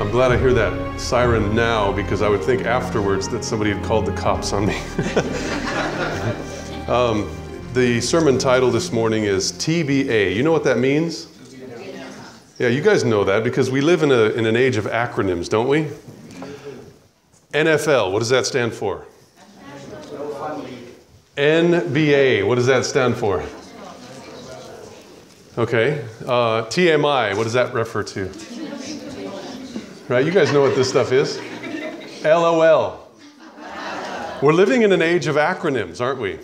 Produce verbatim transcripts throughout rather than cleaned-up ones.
I'm glad I hear that siren now, because I would think afterwards that somebody had called the cops on me. um, the sermon title this morning is T B A. You know what that means? Yeah, you guys know that because we live in, a, in an age of acronyms, don't we? N F L, what does that stand for? N B A, what does that stand for? Okay. Uh, T M I, what does that refer to? Right, you guys know what this stuff is. L O L. We're living in an age of acronyms, aren't we?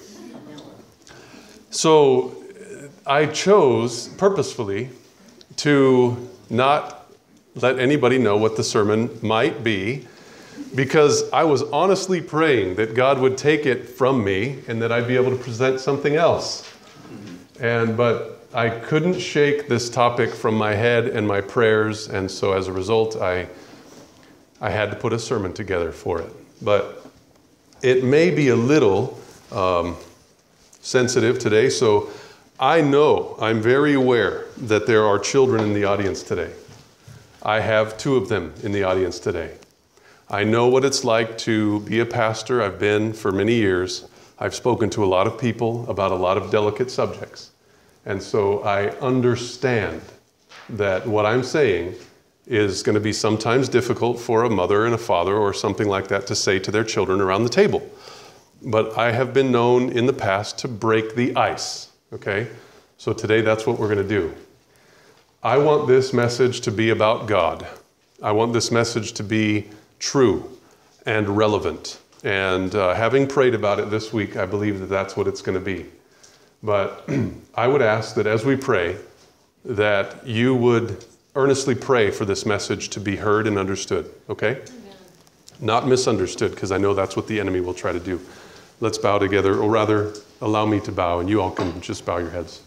So I chose purposefully to not let anybody know what the sermon might be, because I was honestly praying that God would take it from me and that I'd be able to present something else. And but I couldn't shake this topic from my head and my prayers, and so as a result, I, I had to put a sermon together for it. But it may be a little um, sensitive today, so I know, I'm very aware that there are children in the audience today. I have two of them in the audience today. I know what it's like to be a pastor. I've been for many years. I've spoken to a lot of people about a lot of delicate subjects. And so I understand that what I'm saying is going to be sometimes difficult for a mother and a father or something like that to say to their children around the table. But I have been known in the past to break the ice, okay? So today that's what we're going to do. I want this message to be about God. I want this message to be true and relevant. And uh, having prayed about it this week, I believe that that's what it's going to be. But I would ask that as we pray, that you would earnestly pray for this message to be heard and understood, okay? Amen. Not misunderstood, because I know that's what the enemy will try to do. Let's bow together, or rather, allow me to bow, and you all can just bow your heads.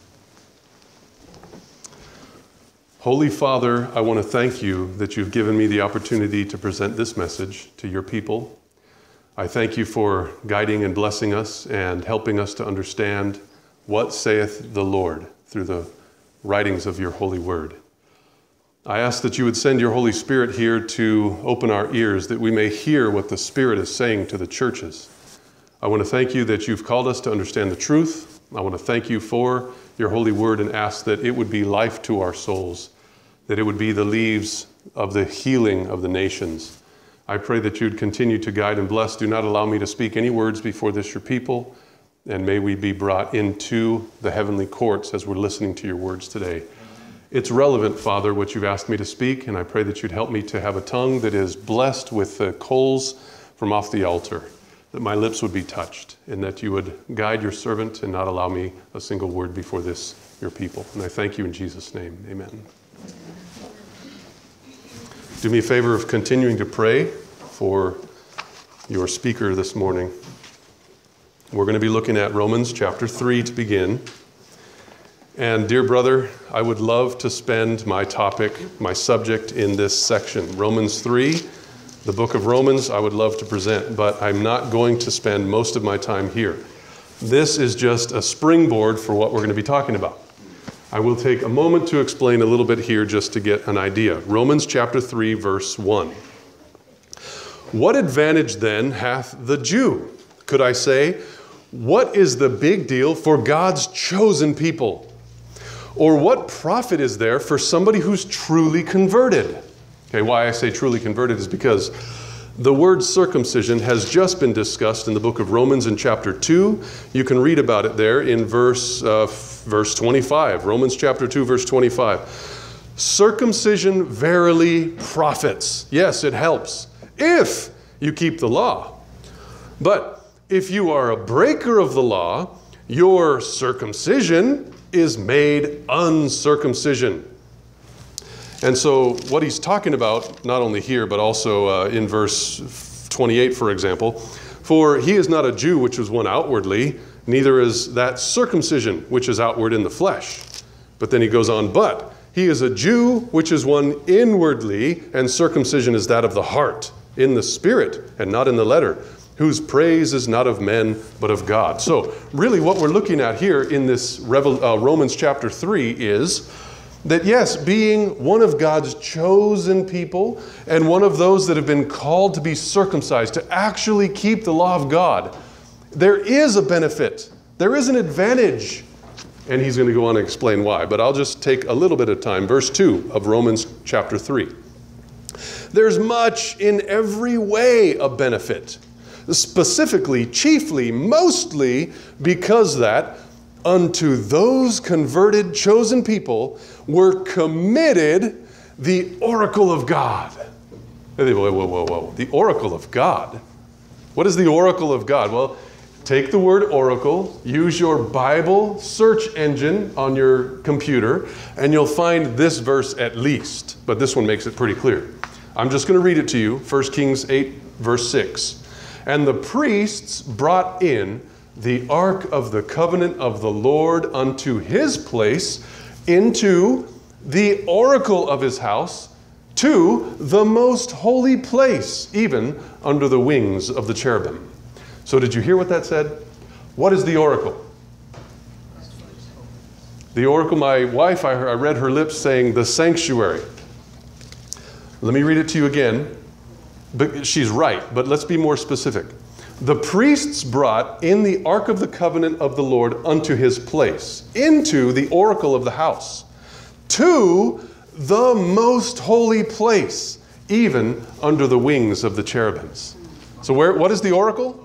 Holy Father, I want to thank you that you've given me the opportunity to present this message to your people. I thank you for guiding and blessing us and helping us to understand what saith the Lord through the writings of your holy word. I ask that you would send your Holy Spirit here to open our ears that we may hear what the Spirit is saying to the churches. I want to thank you that you've called us to understand the truth. I want to thank you for your holy word and ask that it would be life to our souls, that it would be the leaves of the healing of the nations. I pray that you'd continue to guide and bless. Do not allow me to speak any words before this your people. And may we be brought into the heavenly courts as we're listening to your words today. It's relevant, Father, what you've asked me to speak, and I pray that you'd help me to have a tongue that is blessed with the coals from off the altar, that my lips would be touched, and that you would guide your servant and not allow me a single word before this, your people. And I thank you in Jesus' name. Amen. Do me a favor of continuing to pray for your speaker this morning. We're going to be looking at Romans chapter three to begin. And dear brother, I would love to spend my topic, my subject in this section. Romans three, the book of Romans, I would love to present, but I'm not going to spend most of my time here. This is just a springboard for what we're going to be talking about. I will take a moment to explain a little bit here just to get an idea. Romans chapter three, verse one. What advantage then hath the Jew? Could I say, what is the big deal for God's chosen people? Or what profit is there for somebody who's truly converted? Okay, why I say truly converted is because the word circumcision has just been discussed in the book of Romans in chapter two. You can read about it there in verse, uh, verse twenty-five. Romans chapter two, verse twenty-five. Circumcision verily profits. Yes, it helps if you keep the law. But if you are a breaker of the law, your circumcision is made uncircumcision. And so what he's talking about, not only here, but also uh, in verse twenty-eight, for example, for he is not a Jew which is one outwardly, neither is that circumcision which is outward in the flesh. But then he goes on, but he is a Jew which is one inwardly, and circumcision is that of the heart, in the spirit, and not in the letter, whose praise is not of men, but of God. So really what we're looking at here in this Revel- uh, Romans chapter three is that yes, being one of God's chosen people and one of those that have been called to be circumcised, to actually keep the law of God, there is a benefit. There is an advantage. And he's going to go on and explain why. But I'll just take a little bit of time. Verse two of Romans chapter three. There's much in every way a benefit. Specifically, chiefly, mostly because that unto those converted, chosen people were committed the oracle of God. Whoa, whoa, whoa, whoa. The oracle of God. What is the oracle of God? Well, take the word oracle, use your Bible search engine on your computer, and you'll find this verse at least. But this one makes it pretty clear. I'm just going to read it to you. First Kings eight, verse six. And the priests brought in the ark of the covenant of the Lord unto his place, into the oracle of his house, to the most holy place, even under the wings of the cherubim. So did you hear what that said? What is the oracle? The oracle, my wife, I, I read her lips saying the sanctuary. Let me read it to you again. But she's right, but let's be more specific. The priests brought in the ark of the covenant of the Lord unto his place, into the oracle of the house, to the most holy place, even under the wings of the cherubims. So where, what is the oracle?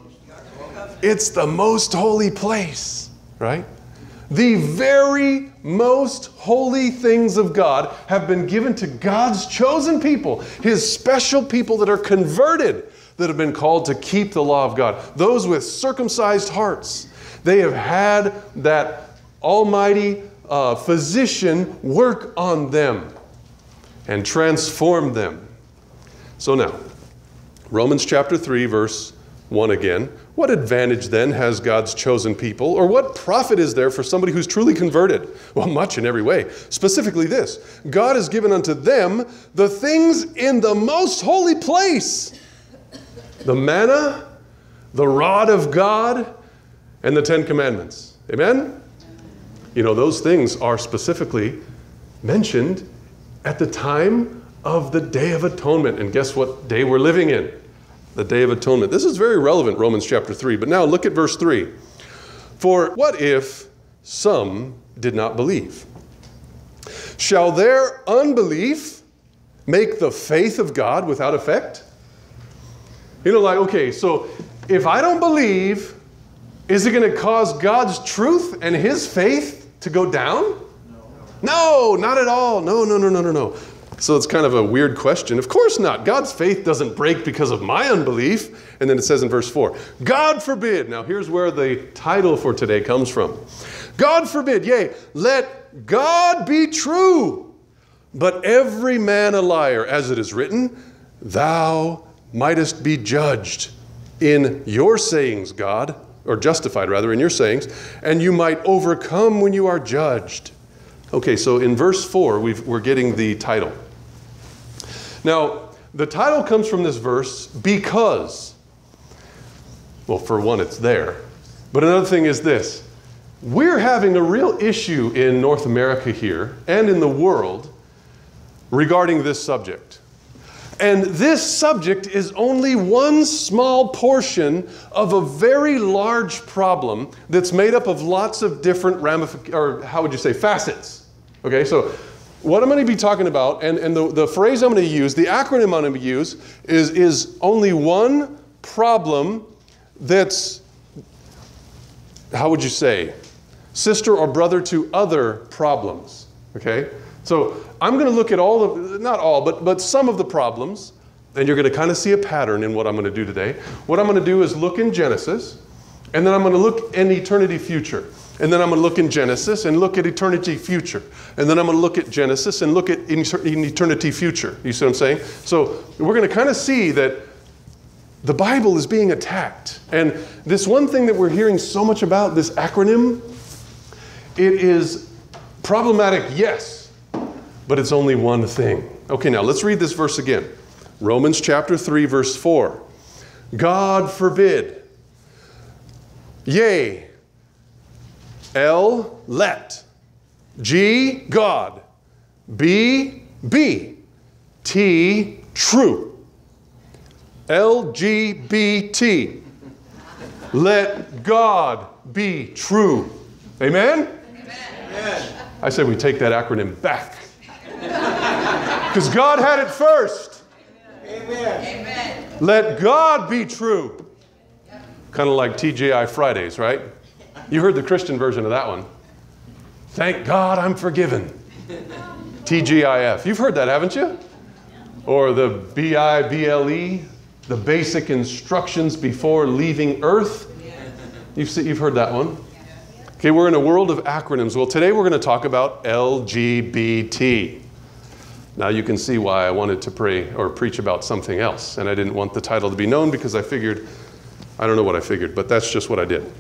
It's the most holy place, right? The very most holy things of God have been given to God's chosen people, his special people that are converted, that have been called to keep the law of God. Those with circumcised hearts, they have had that almighty uh, physician work on them and transform them. So now, Romans chapter three, verse one again. What advantage then has God's chosen people? Or what profit is there for somebody who's truly converted? Well, much in every way. Specifically this: God has given unto them the things in the most holy place. The manna, the rod of God, and the Ten Commandments. Amen? You know, those things are specifically mentioned at the time of the Day of Atonement. And guess what day we're living in? The Day of Atonement. This is very relevant, Romans chapter three. But now look at verse three. For what if some did not believe? Shall their unbelief make the faith of God without effect? You know, like, okay, so if I don't believe, is it going to cause God's truth and his faith to go down? No. No, not at all. No, no, no, no, no, no. So it's kind of a weird question. Of course not. God's faith doesn't break because of my unbelief. And then it says in verse four, God forbid. Now here's where the title for today comes from. God forbid, yea, let God be true, but every man a liar, as it is written, thou mightest be judged in your sayings, God, or justified rather in your sayings, and you might overcome when you are judged. Okay, so in verse four, we've, we're getting the title. Now, the title comes from this verse because, well, for one, it's there. But another thing is this. We're having a real issue in North America here and in the world regarding this subject. And this subject is only one small portion of a very large problem that's made up of lots of different ramifications, or how would you say, facets. Okay, so what I'm going to be talking about, and, and the, the phrase I'm going to use, the acronym I'm going to use, is, is only one problem that's, how would you say, sister or brother to other problems. Okay? So I'm going to look at all of, not all, but, but some of the problems, and you're going to kind of see a pattern in what I'm going to do today. What I'm going to do is look in Genesis, and then I'm going to look in eternity future. And then I'm going to look in Genesis and look at eternity future. And then I'm going to look at Genesis and look at in eternity future. You see what I'm saying? So we're going to kind of see that the Bible is being attacked. And this one thing that we're hearing so much about, this acronym, it is problematic, yes, but it's only one thing. Okay, now let's read this verse again. Romans chapter three, verse four. God forbid. Yea. L, let. G, God. B, B, T, true. L G B T, let God be true. Amen? Amen. I say we take that acronym back. Because God had it first. Amen. Amen. Let God be true. Kind of like T G I Fridays, right? You heard the Christian version of that one. Thank God I'm forgiven. T G I F. You've heard that, haven't you? Or the B I B L E, the basic instructions before leaving earth. You've, seen, you've heard that one. Okay, we're in a world of acronyms. Well, today we're going to talk about L G B T. Now you can see why I wanted to pray or preach about something else. And I didn't want the title to be known because I figured, I don't know what I figured, but that's just what I did.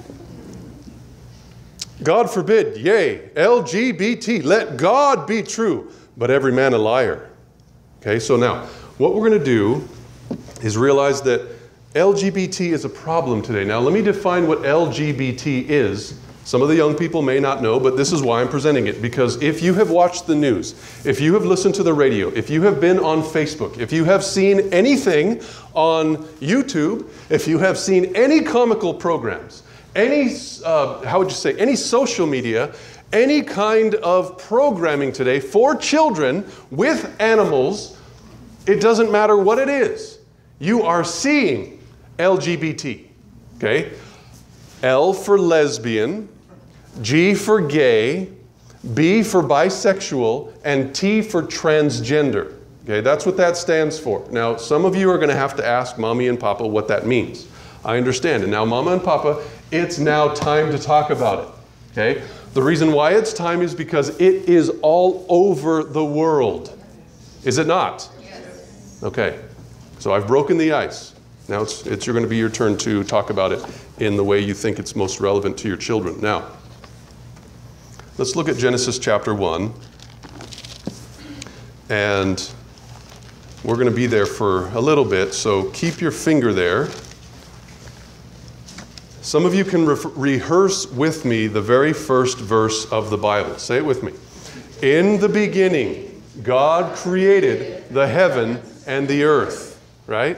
God forbid, yea, L G B T, let God be true, but every man a liar. Okay, so now what we're going to do is realize that L G B T is a problem today. Now let me define what L G B T is. Some of the young people may not know, but this is why I'm presenting it. Because if you have watched the news, if you have listened to the radio, if you have been on Facebook, if you have seen anything on YouTube, if you have seen any comical programs, any, uh, how would you say, any social media, any kind of programming today for children with animals, it doesn't matter what it is. You are seeing L G B T, okay? L for lesbian, G for gay, B for bisexual, and T for transgender. Okay, that's what that stands for. Now, some of you are going to have to ask Mommy and Papa what that means. I understand. And now, Mama and Papa, it's now time to talk about it. Okay? The reason why it's time is because it is all over the world. Is it not? Yes. Okay. So I've broken the ice. Now it's, it's you're going to be your turn to talk about it in the way you think it's most relevant to your children. Now, let's look at Genesis chapter one. And we're going to be there for a little bit, so keep your finger there. Some of you can re- rehearse with me the very first verse of the Bible. Say it with me. In the beginning, God created the heaven and the earth. Right?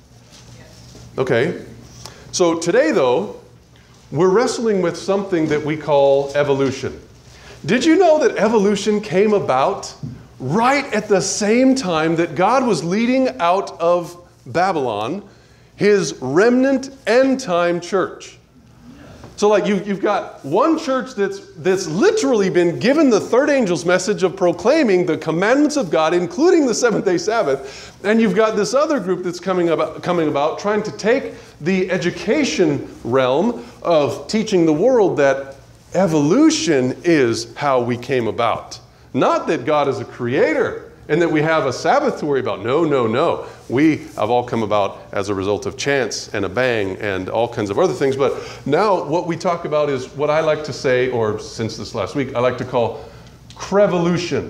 Okay. So today, though, we're wrestling with something that we call evolution. Did you know that evolution came about right at the same time that God was leading out of Babylon his remnant end-time church? So like you, you've got one church that's, that's literally been given the third angel's message of proclaiming the commandments of God, including the seventh-day Sabbath. And you've got this other group that's coming about, coming about trying to take the education realm of teaching the world that evolution is how we came about. Not that God is a creator and that we have a Sabbath to worry about. No, no, no. We have all come about as a result of chance and a bang and all kinds of other things. But now what we talk about is what I like to say, or since this last week, I like to call crevolution.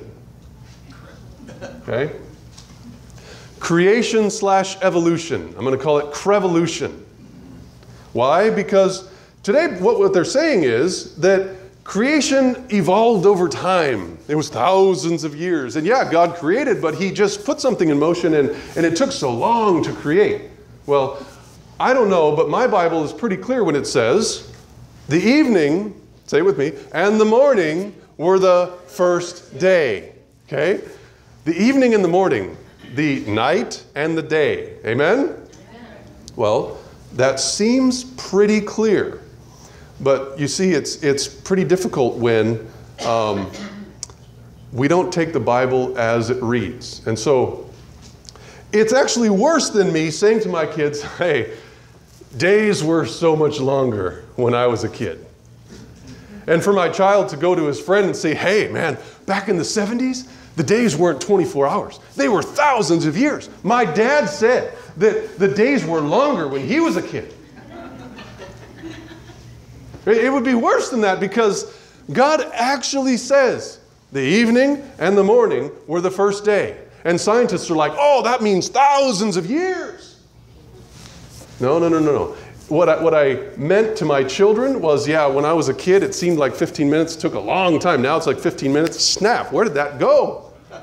Okay? Creation slash evolution. I'm going to call it crevolution. Why? Because today what, what they're saying is that creation evolved over time. It was thousands of years. And yeah, God created, but he just put something in motion and, and it took so long to create. Well, I don't know, but my Bible is pretty clear when it says, the evening, say it with me, and the morning were the first day. Okay? The evening and the morning, the night and the day. Amen? Amen. Well, that seems pretty clear. But you see, it's, it's pretty difficult when um, we don't take the Bible as it reads. And so it's actually worse than me saying to my kids, hey, days were so much longer when I was a kid. And for my child to go to his friend and say, hey, man, back in the seventies, the days weren't twenty-four hours. They were thousands of years. My dad said that the days were longer when he was a kid. It would be worse than that because God actually says the evening and the morning were the first day. And scientists are like, oh, that means thousands of years. No, no, no, no, no. What I, what I meant to my children was, yeah, when I was a kid, it seemed like fifteen minutes took a long time. Now it's like fifteen minutes. Snap, where did that go?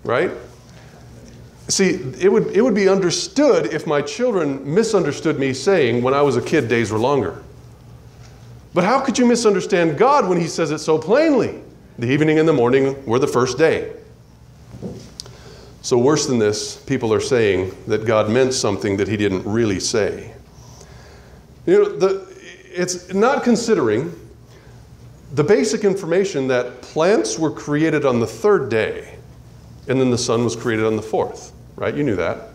right? See, it would, it would be understood if my children misunderstood me saying, when I was a kid, days were longer. But how could you misunderstand God when he says it so plainly? The evening and the morning were the first day. So worse than this, people are saying that God meant something that he didn't really say. You know, the, it's not considering the basic information that plants were created on the third day, and then the sun was created on the fourth, right? You knew that.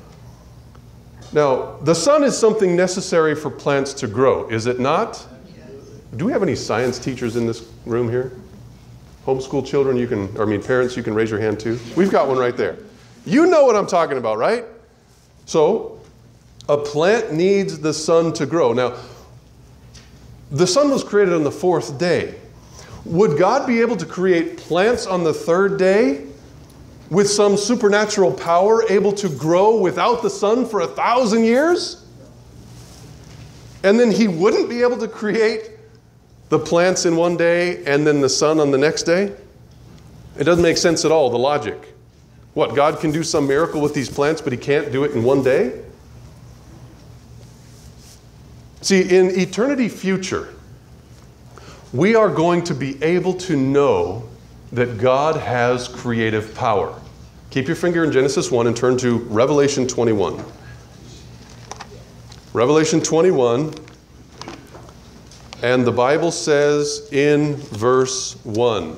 Now, the sun is something necessary for plants to grow, is it not? Do we have any science teachers in this room here? Homeschool children, you can, or I mean parents, you can raise your hand too. We've got one right there. You know what I'm talking about, right? So, a plant needs the sun to grow. Now, the sun was created on the fourth day. Would God be able to create plants on the third day with some supernatural power able to grow without the sun for a thousand years? And then he wouldn't be able to create the plants in one day and then the sun on the next day? It doesn't make sense at all, the logic. What, God can do some miracle with these plants, but he can't do it in one day? See, in eternity future, we are going to be able to know that God has creative power. Keep your finger in Genesis one and turn to Revelation twenty-one. Revelation twenty-one. And the Bible says in verse one,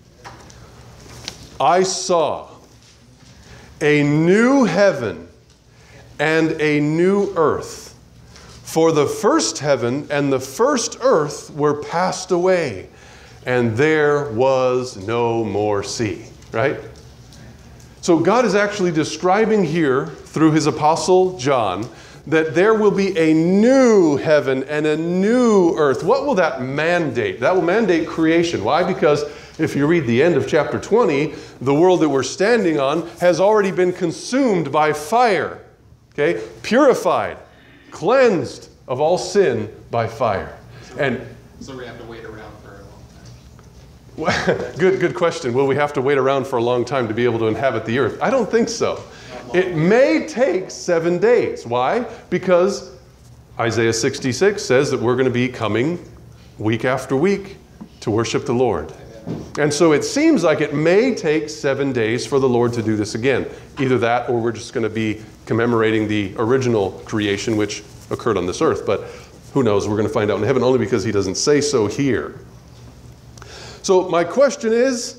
I saw a new heaven and a new earth, for the first heaven and the first earth were passed away, and there was no more sea. Right? So God is actually describing here through his apostle John that there will be a new heaven and a new earth. What will that mandate? That will mandate creation. Why? Because if you read the end of chapter twenty, the world that we're standing on has already been consumed by fire. Okay? Purified, cleansed of all sin by fire. So, and so we have to wait around for a long time. good, good question. Will we have to wait around for a long time to be able to inhabit the earth? I don't think so. It may take seven days. Why? Because Isaiah sixty-six says that we're going to be coming week after week to worship the Lord. And so it seems like it may take seven days for the Lord to do this again. Either that or we're just going to be commemorating the original creation which occurred on this earth. But who knows? We're going to find out in heaven only because he doesn't say so here. So my question is,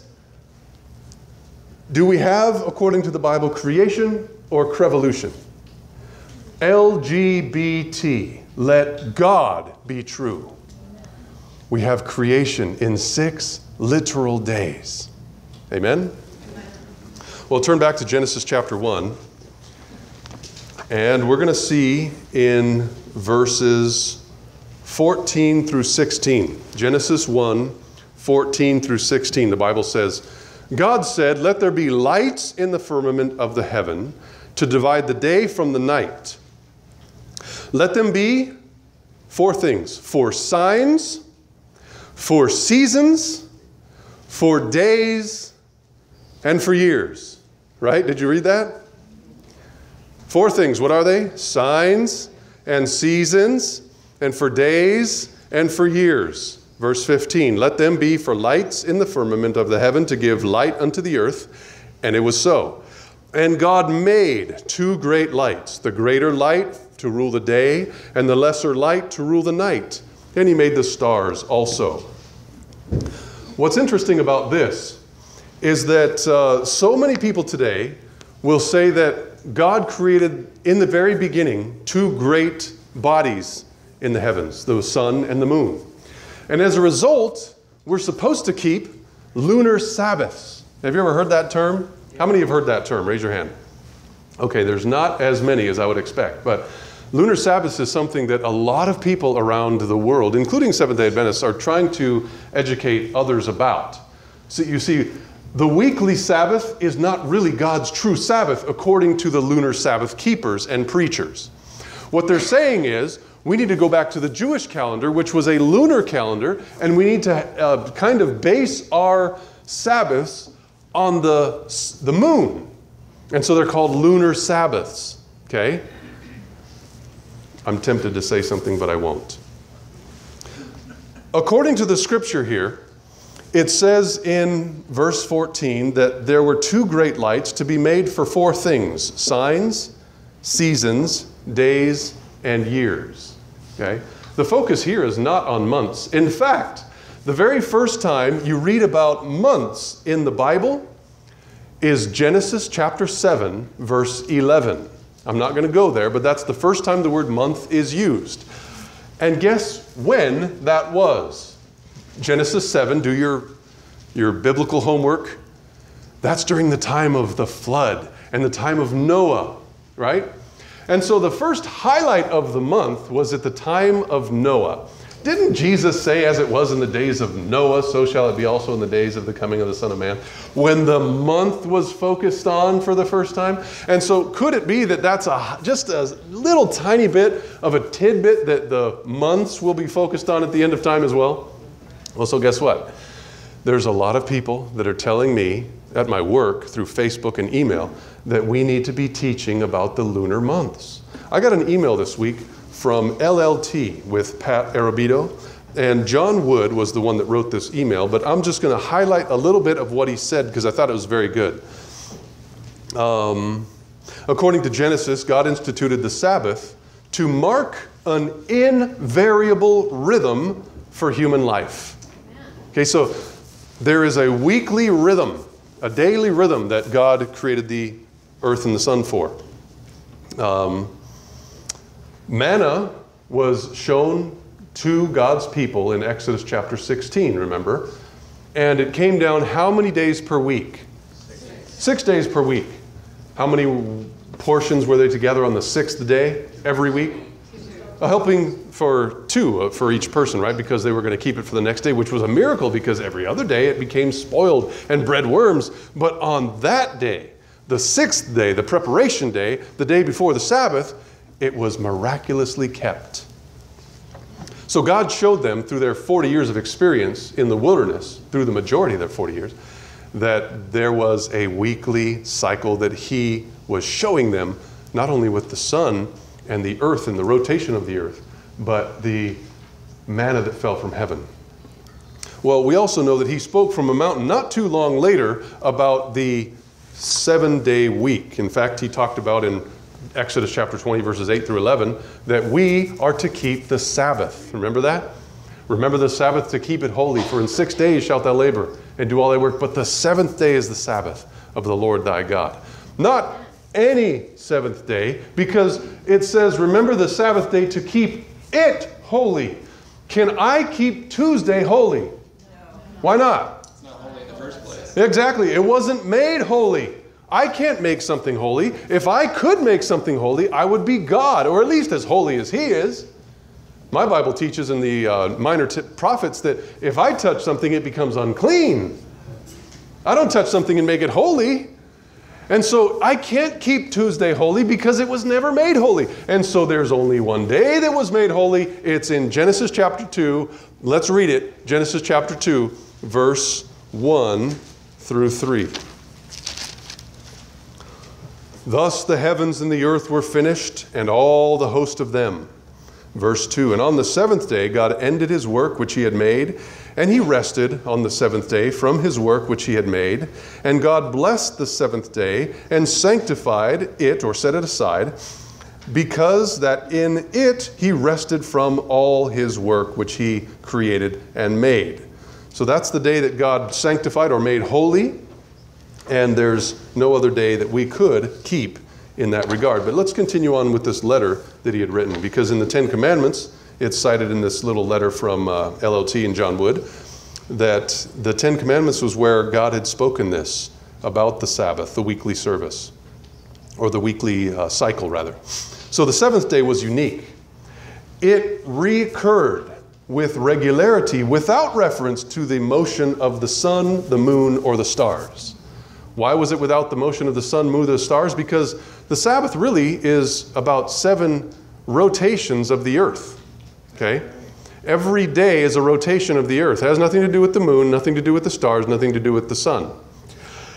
do we have, according to the Bible, creation or crevolution? L G B T, let God be true. We have creation in six literal days. Amen? Well, turn back to Genesis chapter one. And we're going to see in verses fourteen through sixteen. Genesis one, fourteen through sixteen. The Bible says, God said, let there be lights in the firmament of the heaven to divide the day from the night. Let them be four things: for signs, for seasons, for days, and for years. Right? Did you read that? Four things. What are they? Signs and seasons, and for days, and for years. Verse fifteen, let them be for lights in the firmament of the heaven to give light unto the earth. And it was so. And God made two great lights, the greater light to rule the day, and the lesser light to rule the night. And he made the stars also. What's interesting about this is that uh, so many people today will say that God created in the very beginning two great bodies in the heavens, the sun and the moon. And as a result, we're supposed to keep lunar Sabbaths. Have you ever heard that term? How many have heard that term? Raise your hand. Okay, there's not as many as I would expect, but lunar Sabbaths is something that a lot of people around the world, including Seventh-day Adventists, are trying to educate others about. So you see, the weekly Sabbath is not really God's true Sabbath according to the lunar Sabbath keepers and preachers. What they're saying is, we need to go back to the Jewish calendar, which was a lunar calendar, and we need to uh, kind of base our Sabbaths on the, the moon. And so they're called lunar Sabbaths, okay? I'm tempted to say something, but I won't. According to the scripture here, it says in verse fourteen that there were two great lights to be made for four things: signs, seasons, days, and years. Okay? The focus here is not on months. In fact, the very first time you read about months in the Bible is Genesis chapter seven, verse eleven. I'm not going to go there, but that's the first time the word month is used. And guess when that was? Genesis seven, do your, your biblical homework. That's during the time of the flood and the time of Noah, right? And so the first highlight of the month was at the time of Noah. Didn't Jesus say, as it was in the days of Noah, so shall it be also in the days of the coming of the Son of Man, when the month was focused on for the first time? And so could it be that that's a, just a little tiny bit of a tidbit that the months will be focused on at the end of time as well? Well, so guess what? There's a lot of people that are telling me at my work through Facebook and email that we need to be teaching about the lunar months. I got an email this week from L L T with Pat Arabito, and John Wood was the one that wrote this email, but I'm just going to highlight a little bit of what he said because I thought it was very good. Um, according to Genesis, God instituted the Sabbath to mark an invariable rhythm for human life. Okay, so there is a weekly rhythm, a daily rhythm that God created the earth and the sun for. Um, manna was shown to God's people in Exodus chapter sixteen, remember? And it came down how many days per week? Six days, Six days per week. How many portions were they together on the sixth day every week? A helping for two uh, for each person, right? Because they were going to keep it for the next day, which was a miracle because every other day it became spoiled and bred worms. But on that day, the sixth day, the preparation day, the day before the Sabbath, it was miraculously kept. So God showed them through their forty years of experience in the wilderness, through the majority of their forty years, that there was a weekly cycle that He was showing them, not only with the sun and the earth and the rotation of the earth, but the manna that fell from heaven. Well, we also know that He spoke from a mountain not too long later about the seven-day week. In fact, He talked about in Exodus chapter twenty, verses eight through eleven, that we are to keep the Sabbath. Remember that? Remember the Sabbath to keep it holy, for in six days shalt thou labor and do all thy work, but the seventh day is the Sabbath of the Lord thy God. Not any seventh day, because it says, remember the Sabbath day to keep it holy. Can I keep Tuesday holy? No. Why not? It's not holy in the first place. Exactly. It wasn't made holy. I can't make something holy. If I could make something holy, I would be God, or at least as holy as He is. My Bible teaches in the uh, minor t- prophets that if I touch something, it becomes unclean. I don't touch something and make it holy. And so I can't keep Tuesday holy because it was never made holy. And so there's only one day that was made holy. It's in Genesis chapter two. Let's read it. Genesis chapter two, verse one through three. Thus the heavens and the earth were finished, and all the host of them. Verse two, and on the seventh day God ended His work which He had made, and He rested on the seventh day from His work which He had made. And God blessed the seventh day and sanctified it, or set it aside, because that in it He rested from all His work which He created and made. So that's the day that God sanctified or made holy. And there's no other day that we could keep in that regard. But let's continue on with this letter that he had written, because in the Ten Commandments, it's cited in this little letter from uh, L L T and John Wood, that the Ten Commandments was where God had spoken this about the Sabbath, the weekly service, or the weekly uh, cycle, rather. So the seventh day was unique. It recurred with regularity without reference to the motion of the sun, the moon, or the stars. Why was it without the motion of the sun, moon, the stars? Because the Sabbath really is about seven rotations of the earth. Okay? Every day is a rotation of the earth. It has nothing to do with the moon, nothing to do with the stars, nothing to do with the sun.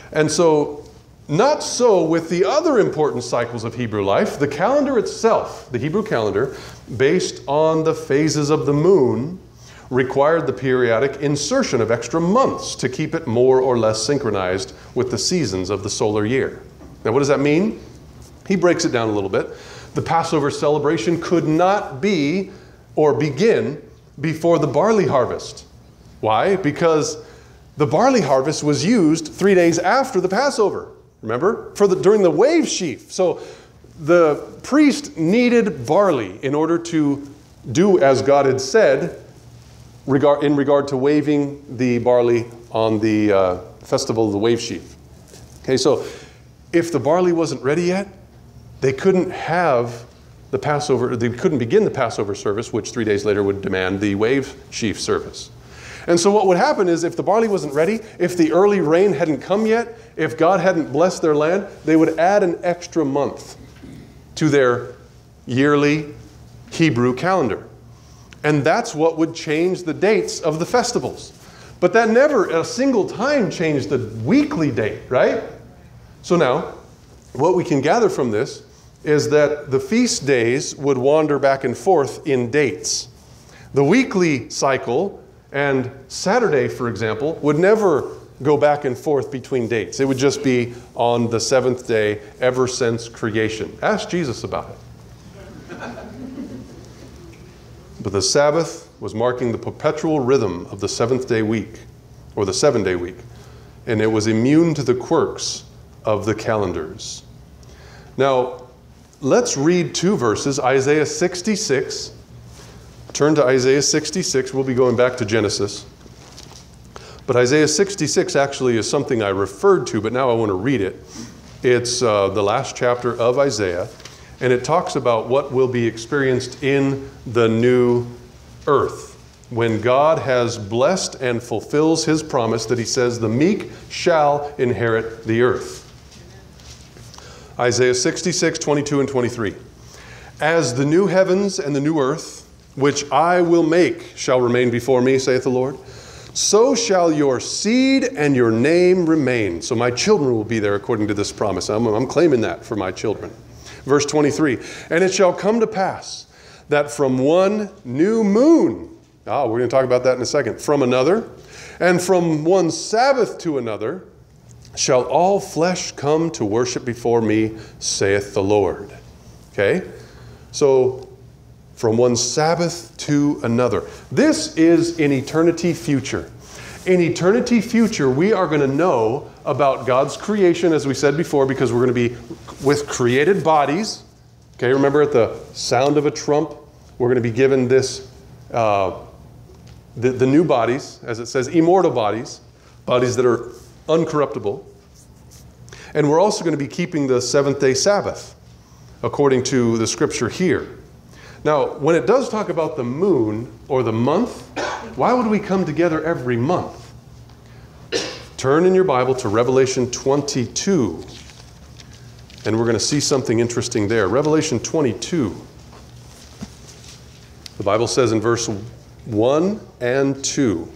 And so, not so with the other important cycles of Hebrew life. The calendar itself, the Hebrew calendar, based on the phases of the moon, required the periodic insertion of extra months to keep it more or less synchronized with the seasons of the solar year. Now, what does that mean? He breaks it down a little bit. The Passover celebration could not be or begin before the barley harvest. Why? Because the barley harvest was used three days after the Passover. Remember? For the, during the wave sheaf. So the priest needed barley in order to do as God had said regard, in regard to waving the barley on the uh, festival of the wave sheaf. Okay, so if the barley wasn't ready yet, they couldn't have the Passover, they couldn't begin the Passover service, which three days later would demand the wave sheaf service. And so what would happen is if the barley wasn't ready, if the early rain hadn't come yet, if God hadn't blessed their land, they would add an extra month to their yearly Hebrew calendar. And that's what would change the dates of the festivals. But that never a single time changed the weekly date, right? So now, what we can gather from this is that the feast days would wander back and forth in dates. The weekly cycle and Saturday, for example, would never go back and forth between dates. It would just be on the seventh day ever since creation. Ask Jesus about it. But the Sabbath was marking the perpetual rhythm of the seventh day week, or the seven day week, and it was immune to the quirks of the calendars. Now, let's read two verses, Isaiah sixty-six. Turn to Isaiah sixty-six. We'll be going back to Genesis. But Isaiah sixty-six actually is something I referred to, but now I want to read it. It's uh, the last chapter of Isaiah, and it talks about what will be experienced in the new earth when God has blessed and fulfills his promise that he says, the meek shall inherit the earth. Isaiah sixty-six, twenty-two and twenty-three. As the new heavens and the new earth, which I will make, shall remain before me, saith the Lord, so shall your seed and your name remain. So my children will be there according to this promise. I'm, I'm claiming that for my children. Verse twenty-three, and it shall come to pass that from one new moon, ah, we're going to talk about that in a second, from another, and from one Sabbath to another, shall all flesh come to worship before me, saith the Lord. Okay? So, from one Sabbath to another. This is in eternity future. In eternity future, we are going to know about God's creation, as we said before, because we're going to be with created bodies. Okay, remember at the sound of a trump, we're going to be given this, uh, the, the new bodies, as it says, immortal bodies, bodies that are uncorruptible. And we're also going to be keeping the seventh day Sabbath, according to the scripture here. Now, when it does talk about the moon or the month, why would we come together every month? Turn in your Bible to Revelation twenty-two, and we're going to see something interesting there. Revelation twenty-two. The Bible says in verse one and two,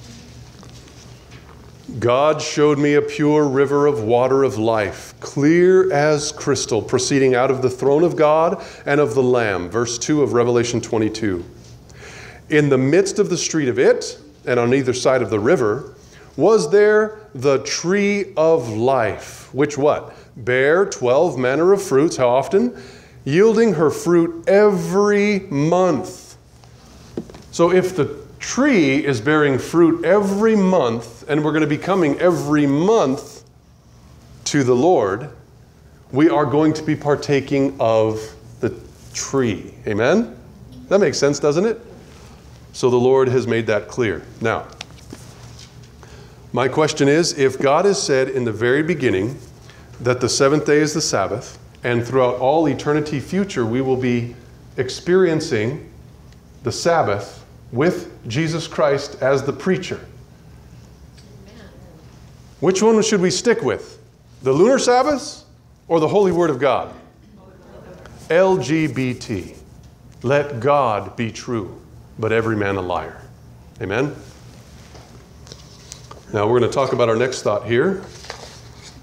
God showed me a pure river of water of life, clear as crystal, proceeding out of the throne of God and of the Lamb. Verse two of Revelation twenty-two. In the midst of the street of it, and on either side of the river, was there the tree of life, which what? Bare twelve manner of fruits. How often? Yielding her fruit every month. So if the tree is bearing fruit every month, and we're going to be coming every month to the Lord, we are going to be partaking of the tree. Amen? That makes sense, doesn't it? So the Lord has made that clear. Now, my question is, if God has said in the very beginning that the seventh day is the Sabbath, and throughout all eternity future we will be experiencing the Sabbath with Jesus Christ as the preacher, which one should we stick with? The lunar Sabbaths or the Holy Word of God? L G B T. Let God be true, but every man a liar. Amen? Now we're going to talk about our next thought here.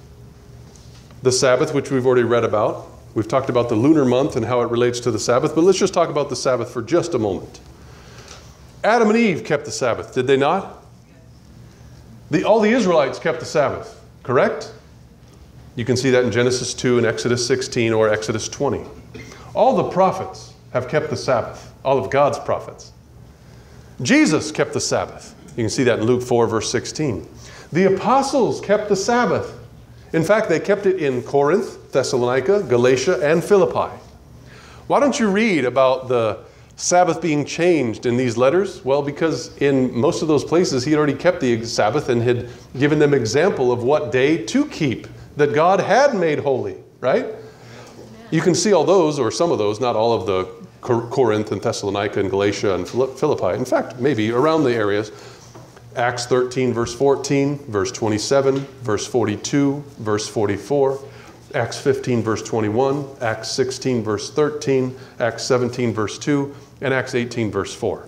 the Sabbath, which we've already read about. We've talked about the lunar month and how it relates to the Sabbath, but let's just talk about the Sabbath for just a moment. Adam and Eve kept the Sabbath, did they not? The, all the Israelites kept the Sabbath, correct? You can see that in Genesis two and Exodus sixteen or Exodus twenty. All the prophets have kept the Sabbath, all of God's prophets. Jesus kept the Sabbath. You can see that in Luke four, verse sixteen. The apostles kept the Sabbath. In fact, they kept it in Corinth, Thessalonica, Galatia, and Philippi. Why don't you read about the Sabbath being changed in these letters? Well, because in most of those places, he had already kept the Sabbath and had given them example of what day to keep that God had made holy, right? You can see all those, or some of those, not all of the Corinth and Thessalonica and Galatia and Philippi. In fact, maybe around the areas. Acts thirteen, verse fourteen, verse twenty-seven, verse forty-two, verse forty-four, Acts fifteen, verse twenty-one, Acts sixteen, verse thirteen, Acts seventeen, verse two, and Acts eighteen, verse four.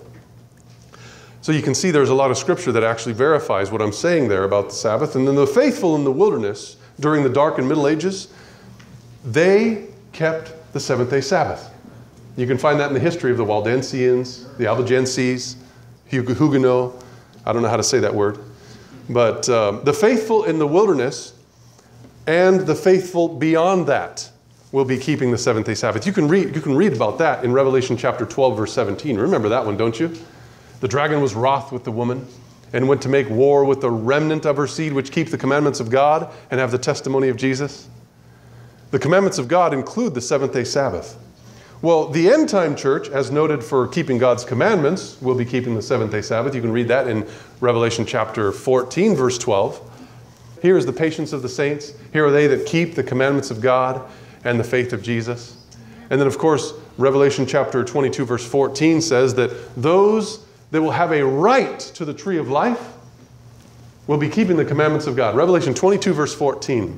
So you can see there's a lot of scripture that actually verifies what I'm saying there about the Sabbath. And then the faithful in the wilderness during the dark and Middle Ages, they kept the seventh-day Sabbath. You can find that in the history of the Waldensians, the Albigenses, Huguenots. I don't know how to say that word. But um, the faithful in the wilderness and the faithful beyond that will be keeping the seventh-day Sabbath. You can read, you can read about that in Revelation chapter twelve, verse seventeen. Remember that one, don't you? The dragon was wroth with the woman and went to make war with the remnant of her seed, which keep the commandments of God and have the testimony of Jesus. The commandments of God include the seventh-day Sabbath. Well, the end-time church, as noted for keeping God's commandments, will be keeping the seventh-day Sabbath. You can read that in Revelation chapter fourteen, verse twelve. Here is the patience of the saints. Here are they that keep the commandments of God and the faith of Jesus. And then, of course, Revelation chapter twenty-two, verse fourteen says that those that will have a right to the tree of life will be keeping the commandments of God. Revelation twenty-two, verse fourteen.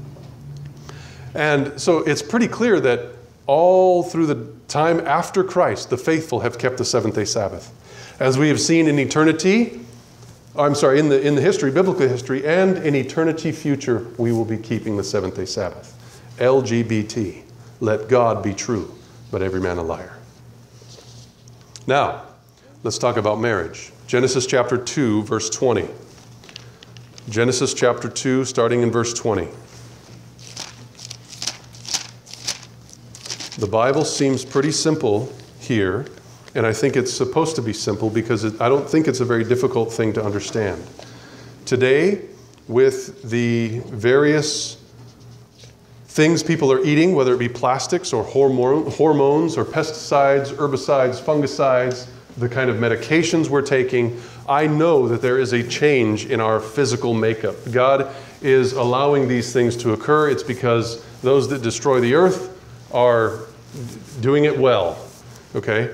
And so it's pretty clear that all through the time after Christ, the faithful have kept the seventh-day Sabbath. As we have seen in eternity, I'm sorry, in the, in the history, biblical history, and in eternity future, we will be keeping the seventh-day Sabbath. L G B T, let God be true, but every man a liar. Now, let's talk about marriage. Genesis chapter two, verse twenty. Genesis chapter two, starting in verse twenty. The Bible seems pretty simple here, and I think it's supposed to be simple because it, I don't think it's a very difficult thing to understand. Today, with the various things people are eating, whether it be plastics or hormone, hormones or pesticides, herbicides, fungicides, the kind of medications we're taking, I know that there is a change in our physical makeup. God is allowing these things to occur. It's because those that destroy the earth are doing it well, okay?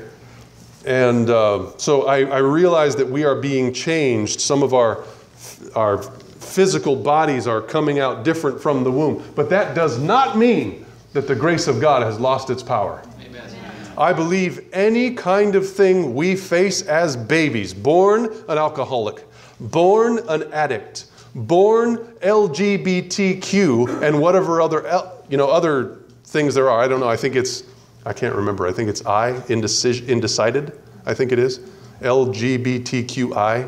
And uh, so I, I realize that we are being changed. Some of our, our physical bodies are coming out different from the womb. But that does not mean that the grace of God has lost its power. Amen. I believe any kind of thing we face as babies, born an alcoholic, born an addict, born L G B T Q, and whatever other, you know, other things there are. I don't know. I think it's, I can't remember. I think it's I, indecis- indecided. I think it is. L G B T Q I.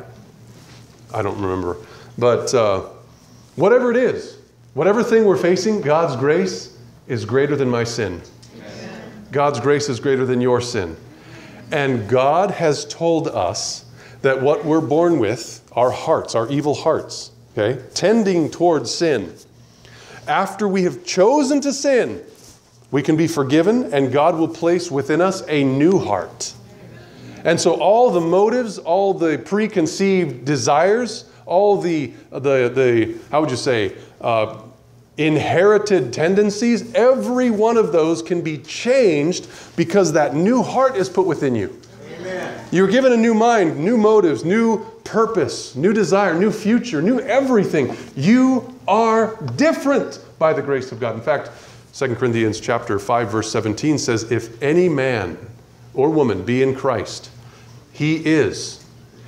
I don't remember. But uh, whatever it is, whatever thing we're facing, God's grace is greater than my sin. Amen. God's grace is greater than your sin. And God has told us that what we're born with, our hearts, our evil hearts, okay, tending towards sin, after we have chosen to sin, we can be forgiven, and God will place within us a new heart. And so all the motives, all the preconceived desires, all the, the, the how would you say, uh, inherited tendencies, every one of those can be changed because that new heart is put within you. Amen. You're given a new mind, new motives, new purpose, new desire, new future, new everything. You are different by the grace of God. In fact, Second Corinthians chapter five, verse seventeen says, if any man or woman be in Christ, he is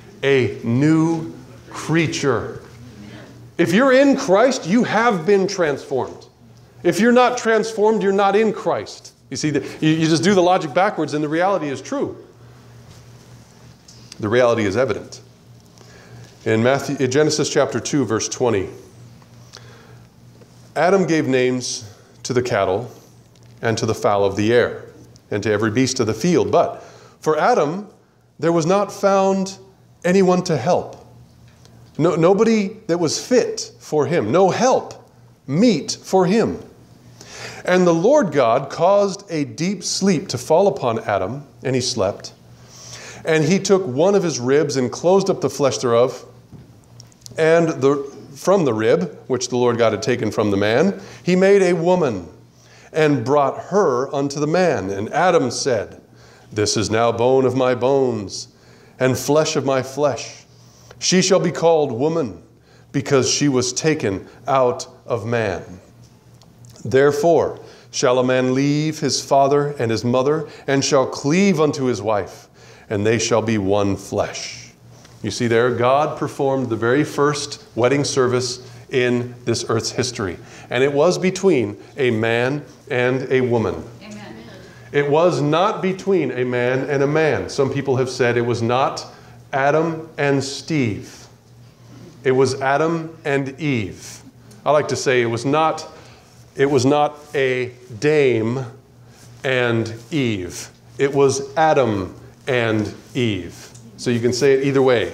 a new creature. If you're in Christ, you have been transformed. If you're not transformed, you're not in Christ. You see, the, you, you just do the logic backwards and the reality is true. The reality is evident. In Matthew, in Genesis chapter two, verse twenty, Adam gave names to the cattle and to the fowl of the air and to every beast of the field. But for Adam, there was not found anyone to help. No, nobody that was fit for him. No help, meet for him. And the Lord God caused a deep sleep to fall upon Adam, and he slept. And he took one of his ribs and closed up the flesh thereof, and the, from the rib, which the Lord God had taken from the man, he made a woman and brought her unto the man. And Adam said, This is now bone of my bones and flesh of my flesh. She shall be called woman, because she was taken out of man. Therefore shall a man leave his father and his mother, and shall cleave unto his wife, and they shall be one flesh. You see there, God performed the very first wedding service in this earth's history. And it was between a man and a woman. Amen. It was not between a man and a man. Some people have said it was not Adam and Steve. It was Adam and Eve. I like to say it was not, it was not a dame and Eve. It was Adam and Eve. So you can say it either way.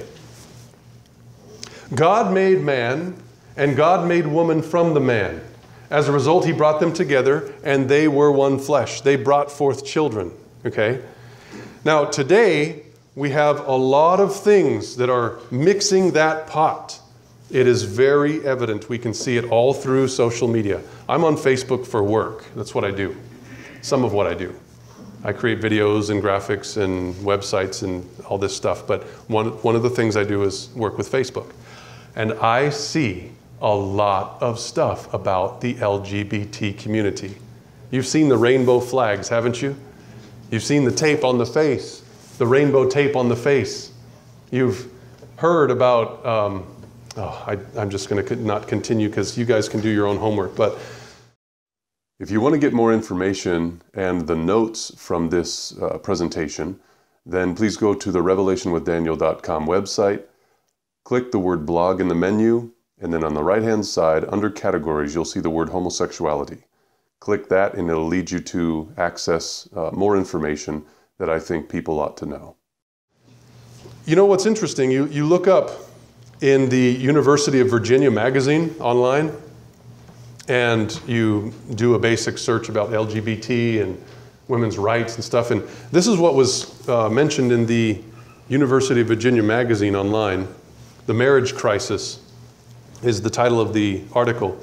God made man and God made woman from the man. As a result, he brought them together and they were one flesh. They brought forth children. Okay? Now, today, we have a lot of things that are mixing that pot. It is very evident. We can see it all through social media. I'm on Facebook for work. That's what I do. Some of what I do. I create videos and graphics and websites and all this stuff. But one, one of the things I do is work with Facebook. And I see a lot of stuff about the L G B T community. You've seen the rainbow flags, haven't you? You've seen the tape on the face. The rainbow tape on the face. You've heard about, um, oh, I, I'm just going to not continue because you guys can do your own homework. But if you want to get more information and the notes from this uh, presentation, then please go to the revelation with daniel dot com website, click the word blog in the menu, and then on the right-hand side, under categories, you'll see the word homosexuality. Click that and it'll lead you to access uh, more information that I think people ought to know. You know what's interesting? You, you look up in the University of Virginia magazine online, and you do a basic search about L G B T and women's rights and stuff, and this is what was uh, mentioned in the University of Virginia magazine online. The Marriage Crisis is the title of the article.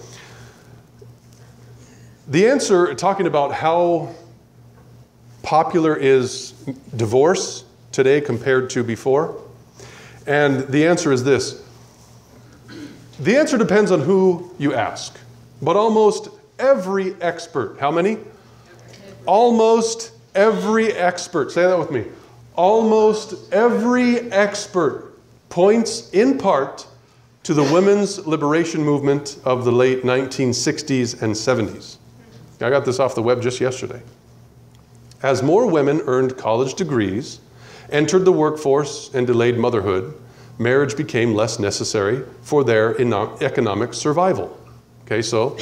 The answer, talking about how popular is divorce today compared to before? And the answer is this. The answer depends on who you ask. But almost every expert, how many? Almost every expert, say that with me. Almost every expert points in part to the women's liberation movement of the late nineteen sixties and seventies. I got this off the web just yesterday. As more women earned college degrees, entered the workforce, and delayed motherhood, marriage became less necessary for their economic survival. Okay, so,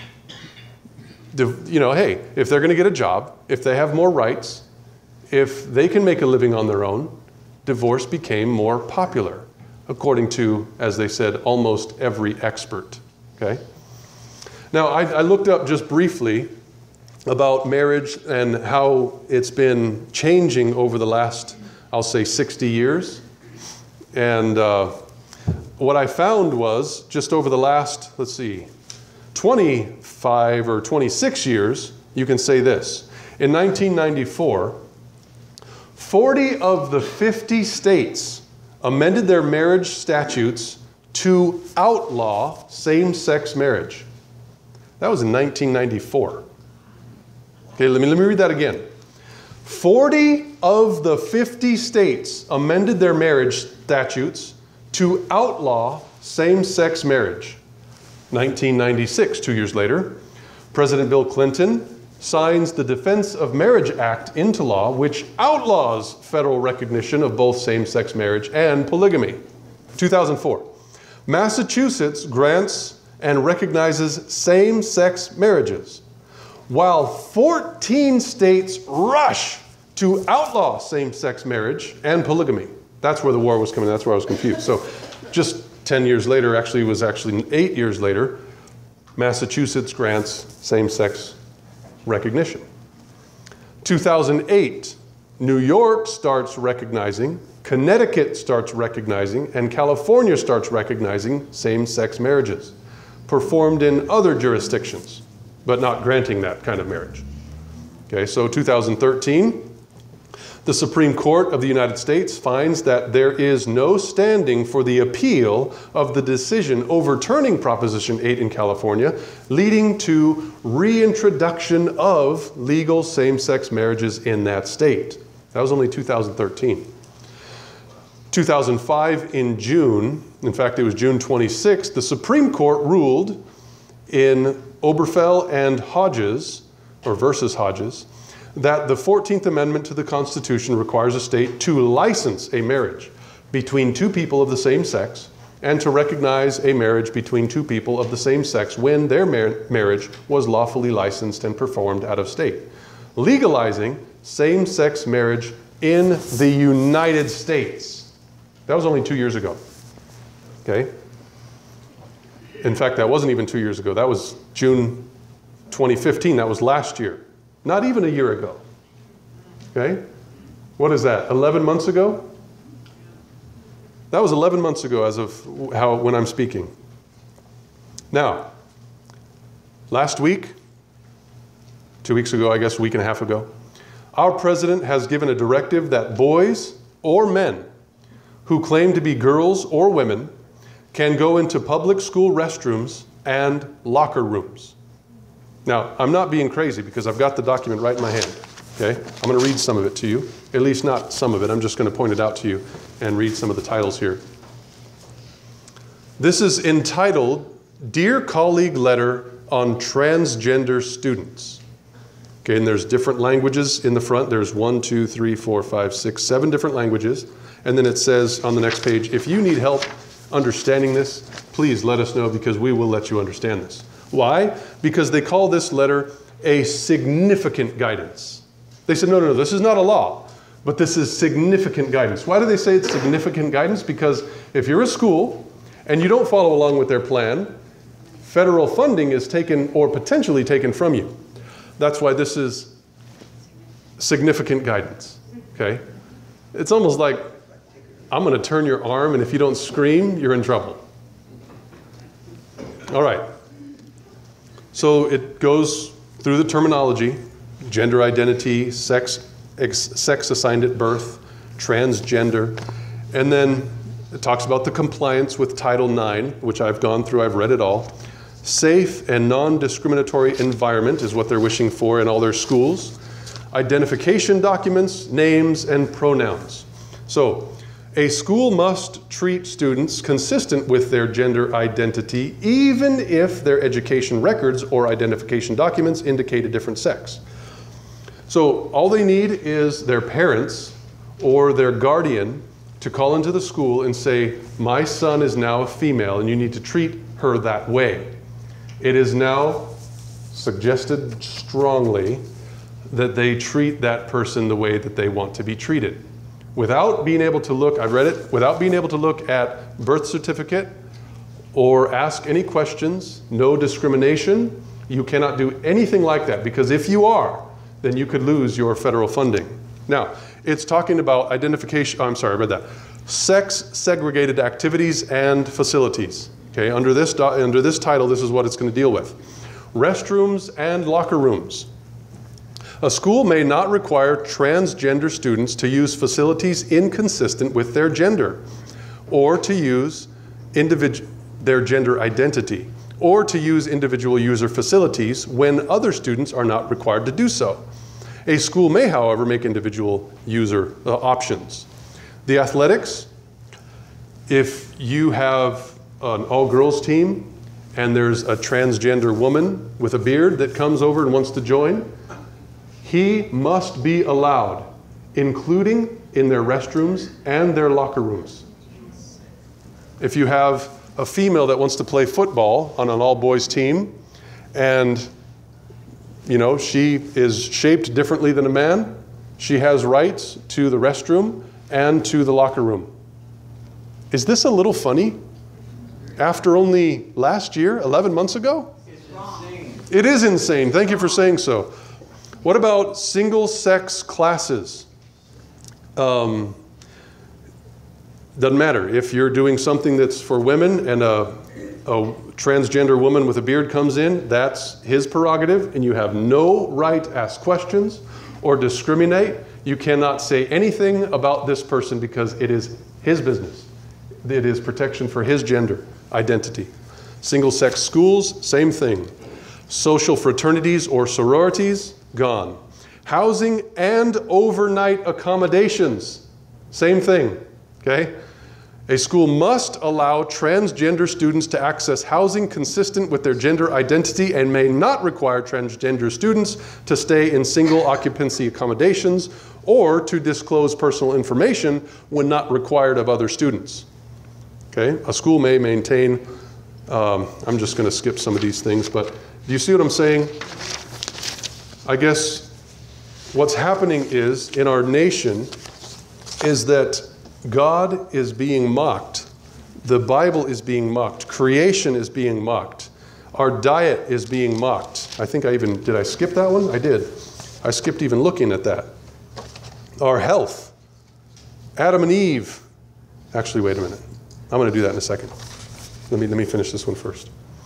you know, hey, if they're going to get a job, if they have more rights, if they can make a living on their own, divorce became more popular, according to, as they said, almost every expert. Okay? Now, I, I looked up just briefly about marriage and how it's been changing over the last, I'll say, sixty years. And uh, what I found was just over the last, let's see, twenty-five or twenty-six years, you can say this. In nineteen ninety-four, forty of the fifty states amended their marriage statutes to outlaw same-sex marriage. That was in nineteen ninety-four. Okay, let me, let me read that again. forty of the fifty states amended their marriage statutes to outlaw same-sex marriage. nineteen ninety-six, two years later, President Bill Clinton signs the Defense of Marriage Act into law, which outlaws federal recognition of both same-sex marriage and polygamy. two thousand four, Massachusetts grants and recognizes same-sex marriages, while fourteen states rush to outlaw same-sex marriage and polygamy. That's where the war was coming. That's where I was confused. So just ten years later, actually it was actually eight years later, Massachusetts grants same-sex recognition. two thousand eight, New York starts recognizing, Connecticut starts recognizing, and California starts recognizing same-sex marriages performed in other jurisdictions, but not granting that kind of marriage. Okay, so two thousand thirteen, the Supreme Court of the United States finds that there is no standing for the appeal of the decision overturning Proposition eight in California, leading to reintroduction of legal same-sex marriages in that state. That was only two thousand thirteen. two thousand five in June, in fact it was June twenty-sixth, the Supreme Court ruled in Obergefell and Hodges, or versus Hodges, that the fourteenth Amendment to the Constitution requires a state to license a marriage between two people of the same sex and to recognize a marriage between two people of the same sex when their mar marriage was lawfully licensed and performed out of state, legalizing same-sex marriage in the United States. That was only two years ago, okay? In fact, that wasn't even two years ago. That was June twenty fifteen. That was last year. Not even a year ago. Okay? What is that? eleven months ago? That was eleven months ago as of how when I'm speaking. Now, last week, two weeks ago, I guess a week and a half ago, our president has given a directive that boys or men who claim to be girls or women can go into public school restrooms and locker rooms. Now, I'm not being crazy because I've got the document right in my hand, okay? I'm going to read some of it to you, at least not some of it. I'm just going to point it out to you and read some of the titles here. This is entitled, Dear Colleague Letter on Transgender Students. Okay, and there's different languages in the front. There's one, two, three, four, five, six, seven different languages. And then it says on the next page, if you need help understanding this, please let us know because we will let you understand this. Why? Because they call this letter a significant guidance. They said, no, no, no, this is not a law, but this is significant guidance. Why do they say it's significant guidance? Because if you're a school and you don't follow along with their plan, federal funding is taken or potentially taken from you. That's why this is significant guidance, okay? It's almost like, I'm going to turn your arm, and if you don't scream, you're in trouble. All right. So it goes through the terminology, gender identity, sex, ex, sex assigned at birth, transgender, and then it talks about the compliance with Title nine, which I've gone through, I've read it all. Safe and non-discriminatory environment is what they're wishing for in all their schools. Identification documents, names, and pronouns. So a school must treat students consistent with their gender identity, even if their education records or identification documents indicate a different sex. So all they need is their parents or their guardian to call into the school and say, my son is now a female and you need to treat her that way. It is now suggested strongly that they treat that person the way that they want to be treated. Without being able to look, I read it, without being able to look at birth certificate or ask any questions, no discrimination, you cannot do anything like that, because if you are, then you could lose your federal funding. Now, it's talking about identification, oh, I'm sorry, I read that. Sex segregated activities and facilities. Okay, under this, under this title, this is what it's going to deal with. Restrooms and locker rooms. A school may not require transgender students to use facilities inconsistent with their gender, or to use individu- their gender identity, or to use individual user facilities when other students are not required to do so. A school may, however, make individual user uh, options. The athletics, if you have an all-girls team and there's a transgender woman with a beard that comes over and wants to join, he must be allowed, including in their restrooms and their locker rooms. If you have a female that wants to play football on an all-boys team, and you know, she is shaped differently than a man, she has rights to the restroom and to the locker room. Is this a little funny? After only last year, eleven months ago? It's insane. It is insane. Thank you for saying so. What about single-sex classes? Um, doesn't matter. If you're doing something that's for women and a, a transgender woman with a beard comes in, that's his prerogative, and you have no right to ask questions or discriminate. You cannot say anything about this person because it is his business. It is protection for his gender identity. Single-sex schools, same thing. Social fraternities or sororities, gone. Housing and overnight accommodations, same thing, okay? A school must allow transgender students to access housing consistent with their gender identity and may not require transgender students to stay in single occupancy accommodations or to disclose personal information when not required of other students. Okay, a school may maintain, um, I'm just going to skip some of these things, but do you see what I'm saying? I guess what's happening is, in our nation, is that God is being mocked. The Bible is being mocked. Creation is being mocked. Our diet is being mocked. I think I even, did I skip that one? I did. I skipped even looking at that. Our health. Adam and Eve. Actually, wait a minute. I'm going to do that in a second. Let me, let me finish this one first.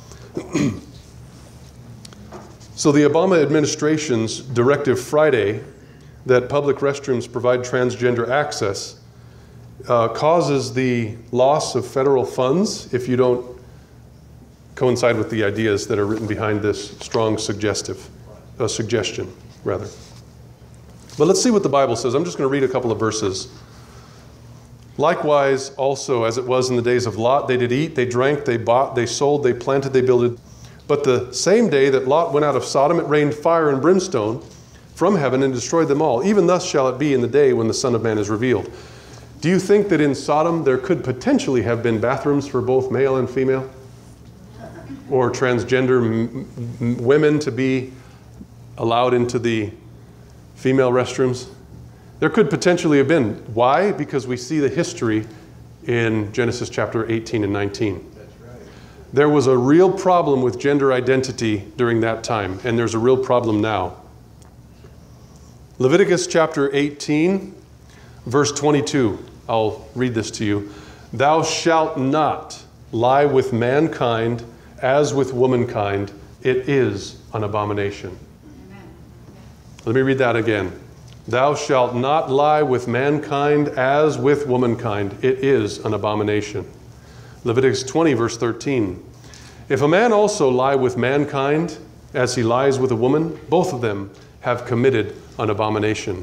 So the Obama administration's Directive Friday that public restrooms provide transgender access uh, causes the loss of federal funds if you don't coincide with the ideas that are written behind this strong suggestive, uh, suggestion, rather. But let's see what the Bible says. I'm just going to read a couple of verses. Likewise, also, as it was in the days of Lot, they did eat, they drank, they bought, they sold, they planted, they builded. But the same day that Lot went out of Sodom, it rained fire and brimstone from heaven and destroyed them all. Even thus shall it be in the day when the Son of Man is revealed. Do you think that in Sodom there could potentially have been bathrooms for both male and female? Or transgender m m women to be allowed into the female restrooms? There could potentially have been. Why? Because we see the history in Genesis chapter eighteen and nineteen. That's right. There was a real problem with gender identity during that time, and there's a real problem now. Leviticus chapter eighteen, verse twenty-two. I'll read this to you. Thou shalt not lie with mankind as with womankind. It is an abomination. Amen. Let me read that again. Thou shalt not lie with mankind as with womankind. It is an abomination. Leviticus twenty, verse thirteen. If a man also lie with mankind as he lies with a woman, both of them have committed an abomination.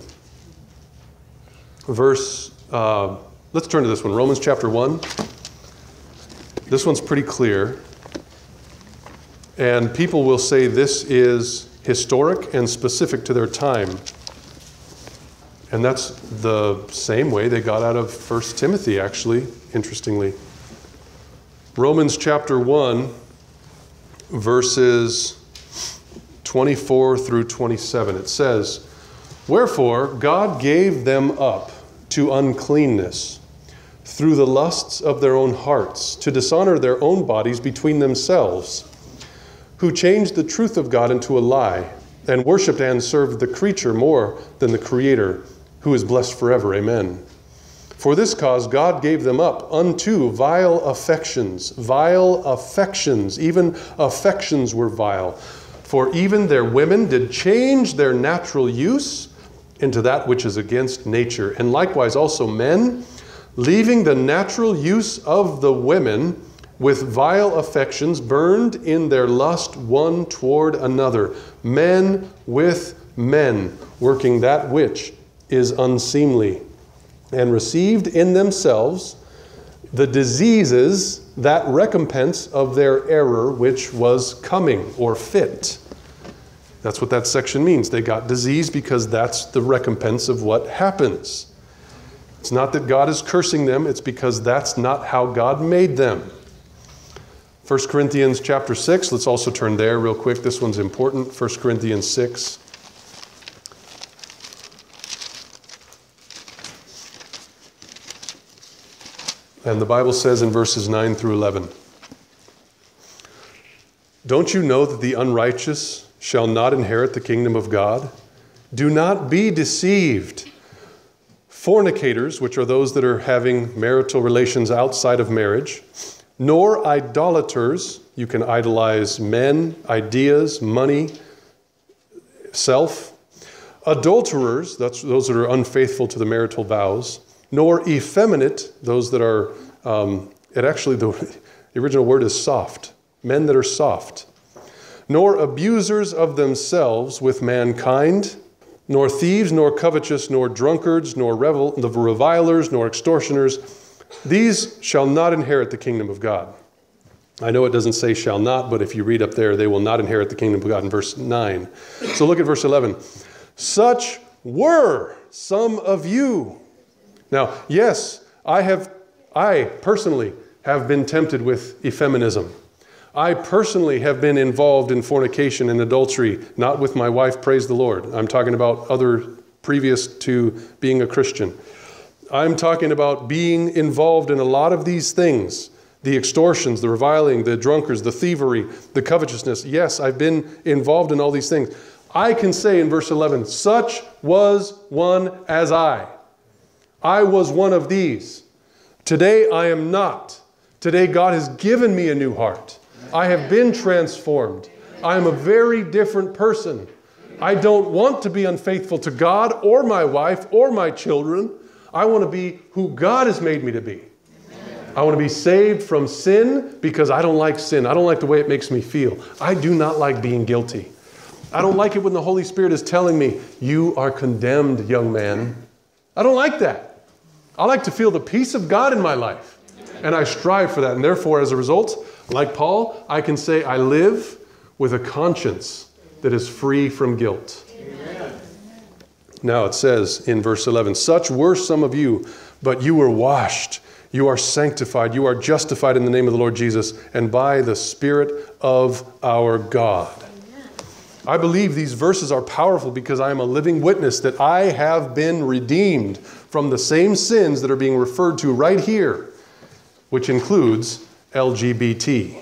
Verse, uh, let's turn to this one, Romans chapter one. This one's pretty clear. And people will say this is historic and specific to their time. And that's the same way they got out of First Timothy, actually, interestingly. Romans chapter one, verses twenty-four through twenty-seven. It says, Wherefore God gave them up to uncleanness through the lusts of their own hearts, to dishonor their own bodies between themselves, who changed the truth of God into a lie, and worshipped and served the creature more than the Creator, who is blessed forever. Amen. For this cause God gave them up unto vile affections. Vile affections. Even affections were vile. For even their women did change their natural use into that which is against nature. And likewise also men, leaving the natural use of the women with vile affections, burned in their lust one toward another. Men with men, working that which is unseemly, and received in themselves the diseases, that recompense of their error which was coming or fit. That's what that section means. They got disease because that's the recompense of what happens. It's not that God is cursing them, it's because that's not how God made them. First Corinthians chapter six, let's also turn there real quick. This one's important. First Corinthians six. And the Bible says in verses nine through eleven, "Don't you know that the unrighteous shall not inherit the kingdom of God? Do not be deceived. Fornicators," which are those that are having marital relations outside of marriage, "nor idolaters," you can idolize men, ideas, money, self, "adulterers," that's those that are unfaithful to the marital vows, "nor effeminate," those that are, um, it actually, the, the original word is soft, men that are soft, "nor abusers of themselves with mankind, nor thieves, nor covetous, nor drunkards, nor revel, the revilers, nor extortioners. These shall not inherit the kingdom of God." I know it doesn't say shall not, but if you read up there, they will not inherit the kingdom of God in verse nine. So look at verse eleven. "Such were some of you." Now, yes, I have, I personally have been tempted with effeminism. I personally have been involved in fornication and adultery, not with my wife, praise the Lord. I'm talking about other previous to being a Christian. I'm talking about being involved in a lot of these things. The extortions, the reviling, the drunkards, the thievery, the covetousness. Yes, I've been involved in all these things. I can say in verse eleven, "Such was one as I." I was one of these. Today I am not. Today God has given me a new heart. I have been transformed. I am a very different person. I don't want to be unfaithful to God or my wife or my children. I want to be who God has made me to be. I want to be saved from sin because I don't like sin. I don't like the way it makes me feel. I do not like being guilty. I don't like it when the Holy Spirit is telling me, "You are condemned, young man." I don't like that. I like to feel the peace of God in my life, and I strive for that. And therefore, as a result, like Paul, I can say I live with a conscience that is free from guilt. Amen. Now it says in verse eleven, "Such were some of you, but you were washed, you are sanctified, you are justified in the name of the Lord Jesus, and by the Spirit of our God." I believe these verses are powerful because I am a living witness that I have been redeemed from the same sins that are being referred to right here, which includes L G B T.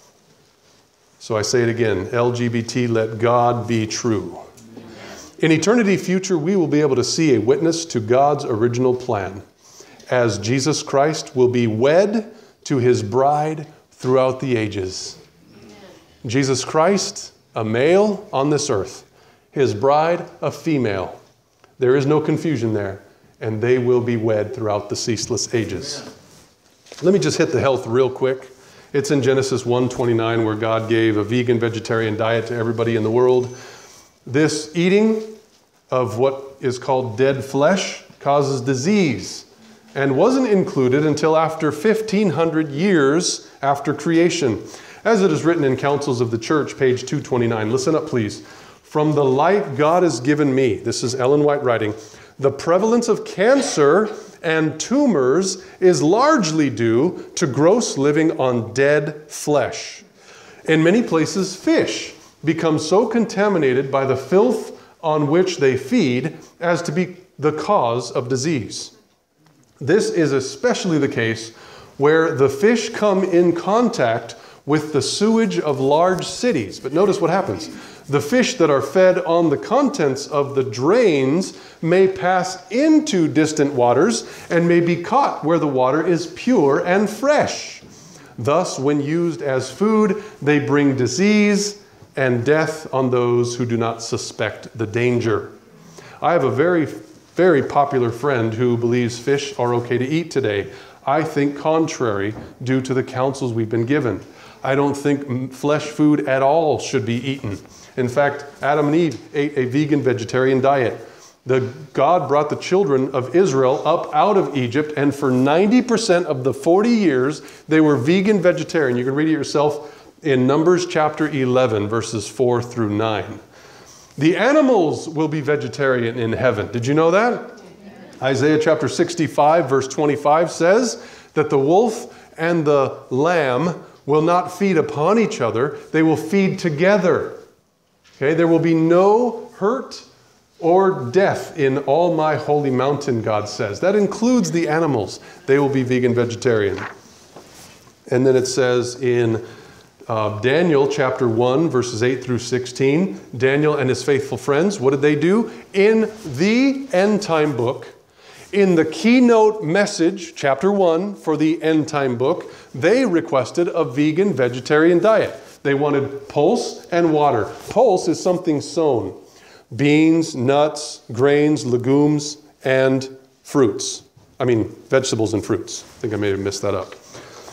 So I say it again, L G B T, let God be true. In eternity future, we will be able to see a witness to God's original plan, as Jesus Christ will be wed to his bride throughout the ages. Jesus Christ, a male on this earth, his bride, a female. There is no confusion there, and they will be wed throughout the ceaseless ages. Let me just hit the health real quick. It's in Genesis one twenty-nine where God gave a vegan, vegetarian diet to everybody in the world. This eating of what is called dead flesh causes disease and wasn't included until after fifteen hundred years after creation. As it is written in Councils of the Church, page two twenty-nine. Listen up, please. "From the light God has given me," this is Ellen White writing, "the prevalence of cancer and tumors is largely due to gross living on dead flesh. In many places, fish become so contaminated by the filth on which they feed as to be the cause of disease. This is especially the case where the fish come in contact with the sewage of large cities." But notice what happens. The fish that are fed on the contents of the drains may pass into distant waters and may be caught where the water is pure and fresh. Thus, when used as food, they bring disease and death on those who do not suspect the danger. I have a very, very popular friend who believes fish are okay to eat today. I think contrary due to the counsels we've been given. I don't think flesh food at all should be eaten. In fact, Adam and Eve ate a vegan vegetarian diet. The God brought the children of Israel up out of Egypt, and for ninety percent of the forty years, they were vegan vegetarian. You can read it yourself in Numbers chapter eleven, verses four through nine. The animals will be vegetarian in heaven. Did you know that? Yeah. Isaiah chapter sixty-five, verse twenty-five says that the wolf and the lamb will not feed upon each other. They will feed together. Okay, there will be no hurt or death in all my holy mountain, God says. That includes the animals. They will be vegan vegetarian. And then it says in uh, Daniel chapter one, verses eight through sixteen, Daniel and his faithful friends, what did they do? In the end time book, in the keynote message, chapter one, for the end time book, they requested a vegan vegetarian diet. They wanted pulse and water. Pulse is something sown. Beans, nuts, grains, legumes, and fruits. I mean, vegetables and fruits. I think I may have messed that up.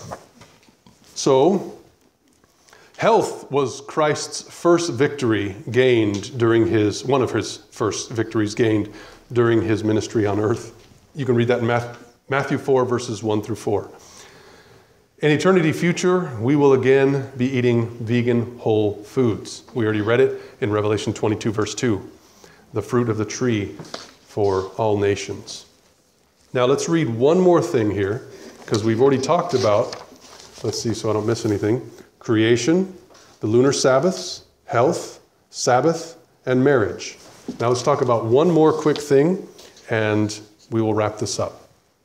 So, health was Christ's first victory gained during his, one of his first victories gained during his ministry on earth. You can read that in Matthew four, verses one through four. In eternity future, we will again be eating vegan whole foods. We already read it in Revelation twenty-two, verse two. The fruit of the tree for all nations. Now let's read one more thing here, because we've already talked about, let's see so I don't miss anything, creation, the lunar Sabbaths, health, Sabbath, and marriage. Now let's talk about one more quick thing, and we will wrap this up.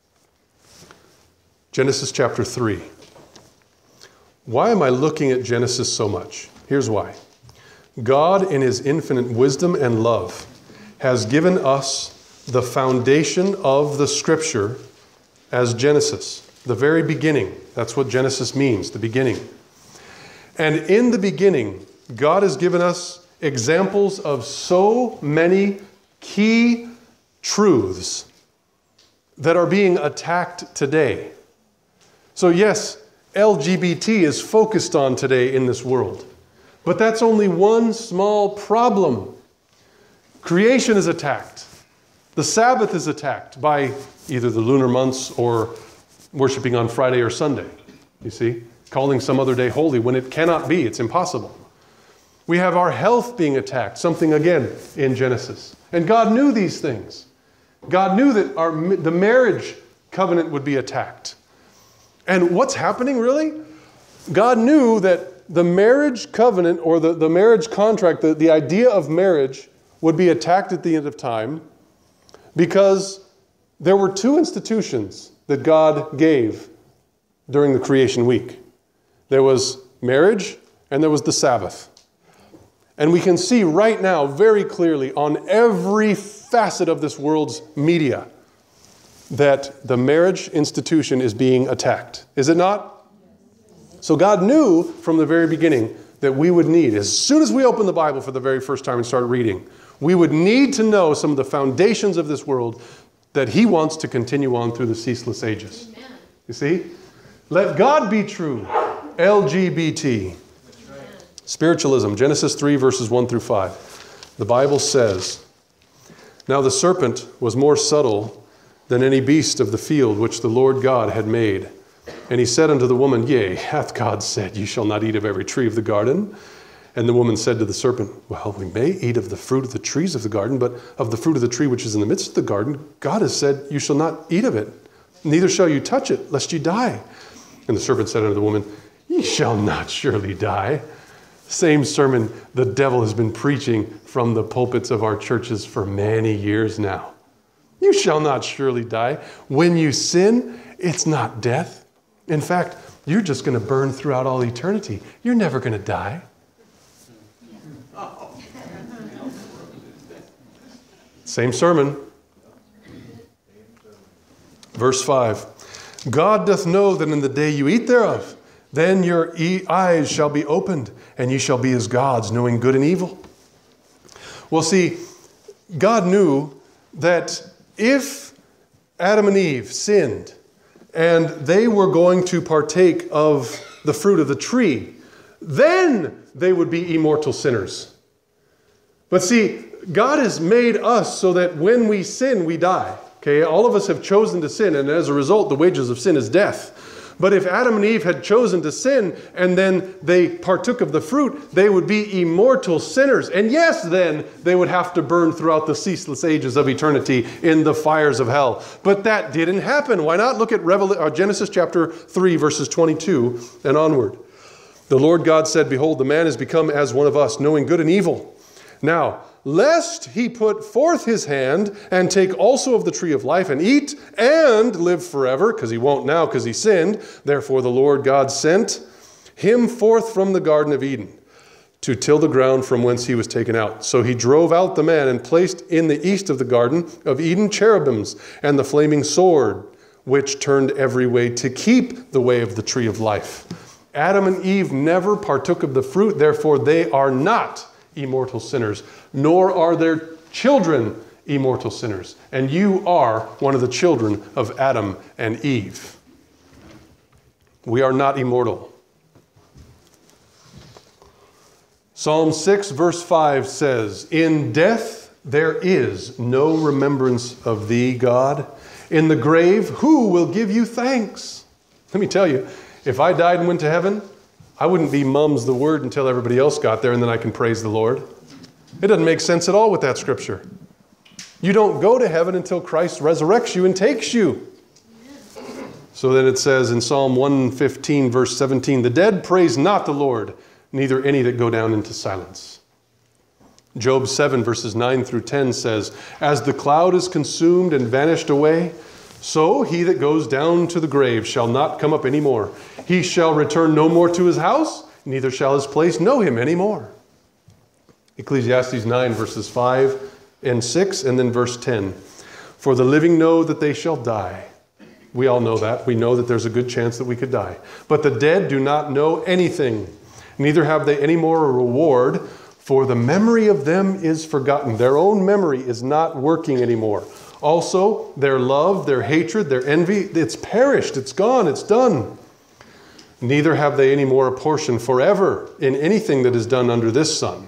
Genesis chapter three. Why am I looking at Genesis so much? Here's why. God, in his infinite wisdom and love, has given us the foundation of the Scripture as Genesis, the very beginning. That's what Genesis means, the beginning. And in the beginning, God has given us examples of so many key truths that are being attacked today. So yes, L G B T is focused on today in this world. But that's only one small problem. Creation is attacked. The Sabbath is attacked by either the lunar months or worshiping on Friday or Sunday. You see? Calling some other day holy when it cannot be. It's impossible. We have our health being attacked, something again in Genesis. And God knew these things. God knew that our, the marriage covenant would be attacked. And what's happening really? God knew that the marriage covenant or the, the marriage contract, the, the idea of marriage would be attacked at the end of time because there were two institutions that God gave during the creation week. There was marriage and there was the Sabbath. And we can see right now very clearly on every facet of this world's media that the marriage institution is being attacked. Is it not? So God knew from the very beginning that we would need, as soon as we open the Bible for the very first time and start reading, we would need to know some of the foundations of this world that he wants to continue on through the ceaseless ages. Amen. You see? Let God be true. L G B T. Right. Spiritualism, Genesis three, verses one through five. The Bible says, "Now the serpent was more subtle than any beast of the field which the Lord God had made. And he said unto the woman, Yea, hath God said, Ye shall not eat of every tree of the garden? And the woman said to the serpent, Well, we may eat of the fruit of the trees of the garden, but of the fruit of the tree which is in the midst of the garden, God has said, You shall not eat of it, neither shall you touch it, lest ye die. And the serpent said unto the woman, Ye shall not surely die. Same sermon the devil has been preaching from the pulpits of our churches for many years now. You shall not surely die. When you sin, it's not death. In fact, you're just going to burn throughout all eternity. You're never going to die. Same sermon. Verse five. God doth know that in the day you eat thereof, then your e- eyes shall be opened, and ye shall be as gods, knowing good and evil. Well, see, God knew that if Adam and Eve sinned and they were going to partake of the fruit of the tree, then they would be immortal sinners. But see, God has made us so that when we sin, we die. Okay, all of us have chosen to sin, and as a result, the wages of sin is death. But if Adam and Eve had chosen to sin and then they partook of the fruit, they would be immortal sinners. And yes, then they would have to burn throughout the ceaseless ages of eternity in the fires of hell. But that didn't happen. Why not? Look at Revel- uh, Genesis chapter three, verses twenty-two and onward. The Lord God said, "Behold, the man is become as one of us, knowing good and evil. Now, lest he put forth his hand and take also of the tree of life and eat and live forever," because he won't now because he sinned. "Therefore the Lord God sent him forth from the Garden of Eden to till the ground from whence he was taken out. So he drove out the man and placed in the east of the Garden of Eden cherubims and the flaming sword, which turned every way to keep the way of the tree of life." Adam and Eve never partook of the fruit, therefore they are not immortal sinners, nor are their children immortal sinners. And you are one of the children of Adam and Eve. We are not immortal. Psalm six, verse five says, "In death there is no remembrance of thee, God. In the grave, who will give you thanks?" Let me tell you, if I died and went to heaven, I wouldn't be mum's the word until everybody else got there and then I can praise the Lord. It doesn't make sense at all with that scripture. You don't go to heaven until Christ resurrects you and takes you. So then it says in Psalm one fifteen, verse seventeen, "The dead praise not the Lord, neither any that go down into silence." Job seven, verses nine through ten says, "As the cloud is consumed and vanished away, so he that goes down to the grave shall not come up any more. He shall return no more to his house, neither shall his place know him any more." Ecclesiastes nine, verses five and six, and then verse ten. "For the living know that they shall die." We all know that. We know that there's a good chance that we could die. "But the dead do not know anything, neither have they any more a reward, for the memory of them is forgotten." Their own memory is not working anymore. Also, their love, their hatred, their envy, it's perished, it's gone, it's done. "Neither have they any more a portion forever in anything that is done under this sun."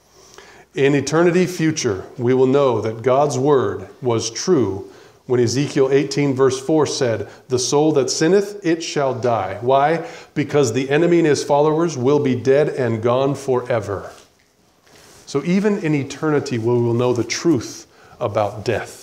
In eternity future, we will know that God's word was true when Ezekiel eighteen, verse four said, "The soul that sinneth, it shall die." Why? Because the enemy and his followers will be dead and gone forever. So even in eternity, we will know the truth about death.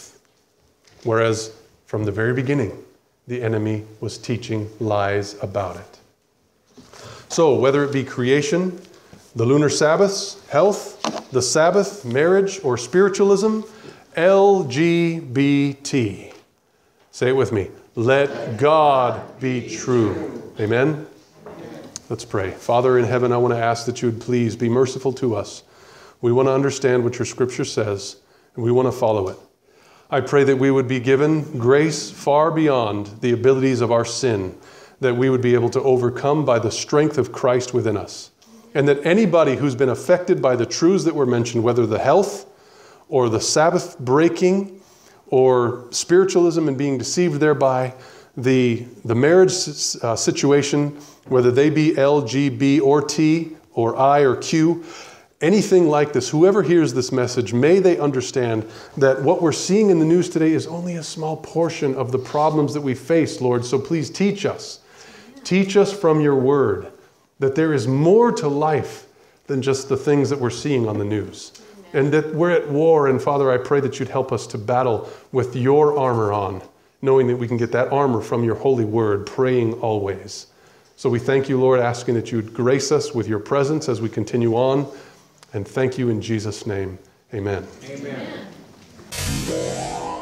Whereas from the very beginning, the enemy was teaching lies about it. So whether it be creation, the lunar Sabbaths, health, the Sabbath, marriage, or spiritualism, L G B T. Say it with me. Let God be true. Amen? Let's pray. Father in heaven, I want to ask that you would please be merciful to us. We want to understand what your scripture says, and we want to follow it. I pray that we would be given grace far beyond the abilities of our sin, that we would be able to overcome by the strength of Christ within us. And that anybody who's been affected by the truths that were mentioned, whether the health or the Sabbath breaking or spiritualism and being deceived thereby, the, the marriage uh, situation, whether they be L, G, B, or T, or I, or Q, anything like this, whoever hears this message, may they understand that what we're seeing in the news today is only a small portion of the problems that we face, Lord. So please teach us. Teach us from your word that there is more to life than just the things that we're seeing on the news. And that we're at war, and Father, I pray that you'd help us to battle with your armor on, knowing that we can get that armor from your holy word, praying always. So we thank you, Lord, asking that you'd grace us with your presence as we continue on. And thank you in Jesus' name. Amen. Amen.